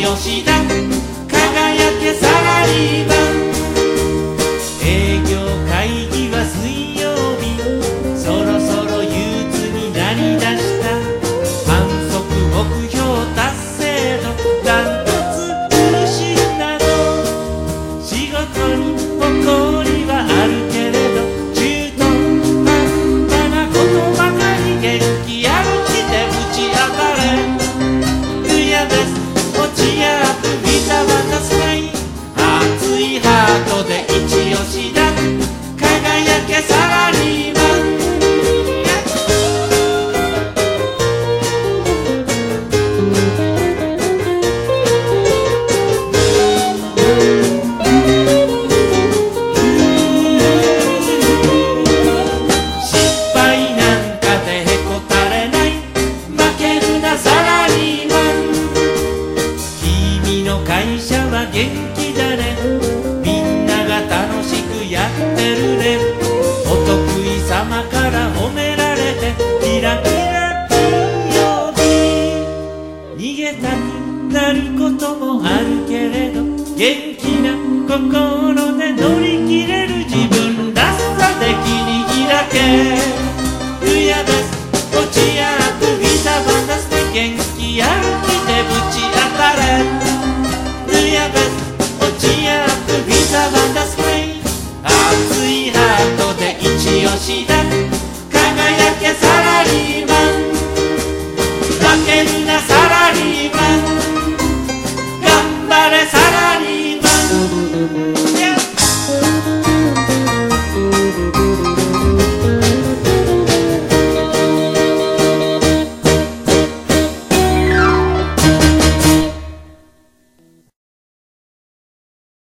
押しだ輝けサラリーマン。営業会議は水曜日、そろそろ憂鬱になりだした。反則目標達成のダントツ苦しいなど、仕事に誇りはあるけれど中途半端なことばかり。元気やる気でぶち当たれ。嫌です落ちやくビザ渡すない。熱いハートで一押しだ輝けサラリーマン。失敗なんかでへこたれない。負けるなサラリーマン。君の会社は元気だね。みんなが楽しくやってるね。お得意様から褒められてキラキラ金曜日。逃げたくなることもあるけれど元気な心で乗り切れる自分らしさで切り開け。嫌です落ちやくビザ渡して元気やる気でぶち当たれ。嫌です落ちやくビザ渡すね。熱いハートで一押しだ輝けサラリーマン。負けるなサラリーマン。頑張れサラリーマン。